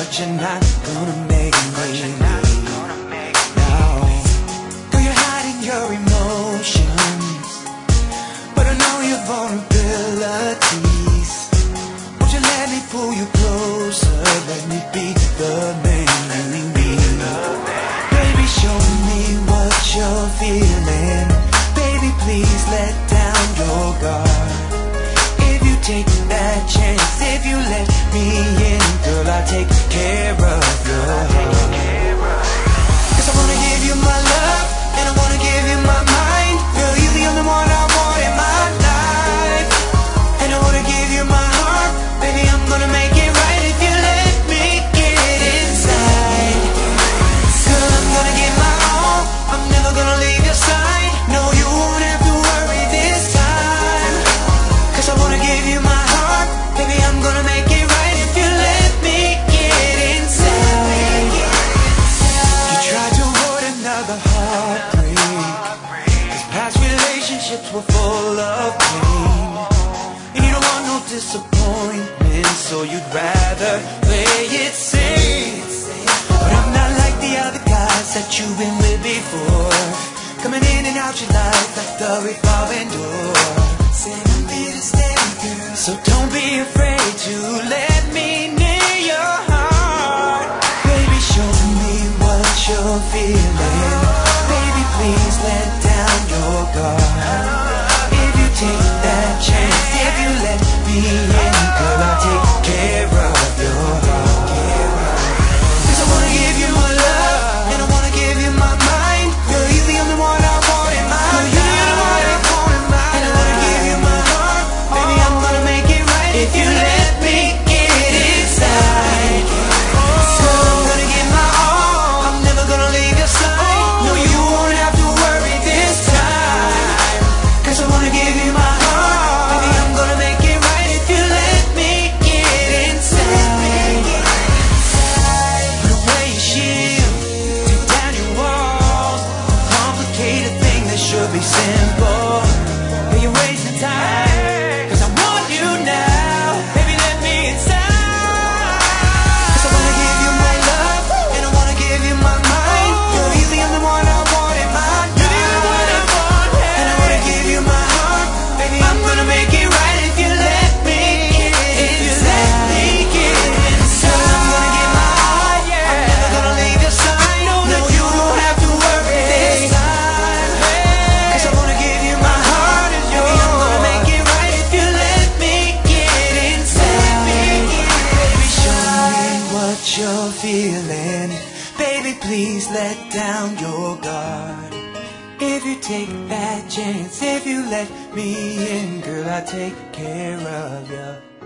but you're not gonna make me. No, girl, you're hiding your emotions, but I know your vulnerabilities. Won't you let me pull you closer? Let me be the man you need. Baby, show me what you're feeling. Baby, please let down your guard. If you take that chance, if you let me in, girl, I'll take care of your heart. 'Cause I wanna give you my love, and I wanna give you my mind. Girl, you're the only one I want in my life. And I wanna give you my heart. Baby, I'm gonna make it right if you let me get inside. Girl, I'm gonna give my all, I'm never gonna leave your side. No, you won't have to worry this time. 'Cause I wanna give you my heart. Baby, I'm gonna make it right if you let me get inside. You tried to avoid another heartbreak, 'cause past relationships were full of pain. And you don't want no disappointment, so you'd rather play it safe. But I'm not like the other guys that you've been with before, coming in and out your life like the revolving door. Said I'm here to stay, girl, so don't be afraid to let me near your heart. Baby, show me what you're feeling. Baby, please let down your guard. If you take that chance, if you let me in, girl, I'll take care of your heart. 'Cause I wanna give you my love, and I wanna give you my mind. Girl, you're the only one I want in my life. And I wanna give you my heart. Baby, I'm gonna make it right if you let me get inside. Girl, I'm gonna give my all, I'm never gonna leave your side. No, you won't have to worry this time. 'Cause I wanna give you my heart. Baby, I'm gonna make it right if you let me get inside. Put away your shield, take down your walls. Complicated thing that should be simple, but you're wasting time. 'Cause I want you now. Baby, let me inside. 'Cause I wanna give you my love, and I wanna give you my mind. Girl, you're the only one I want in my life. And I wanna give you my heart. Baby, I'm gonna make it right if you let me get inside. Girl, I'm gonna give my all, I'm never gonna leave your side. No, you don't have to worry this time. 'Cause I wanna give you my heart. Baby, I'm gonna make it right if you let me get inside. Baby, show me what you're feeling. Baby, please let down your guard. If you take that chance, if you let me in, girl, I'll take care of you.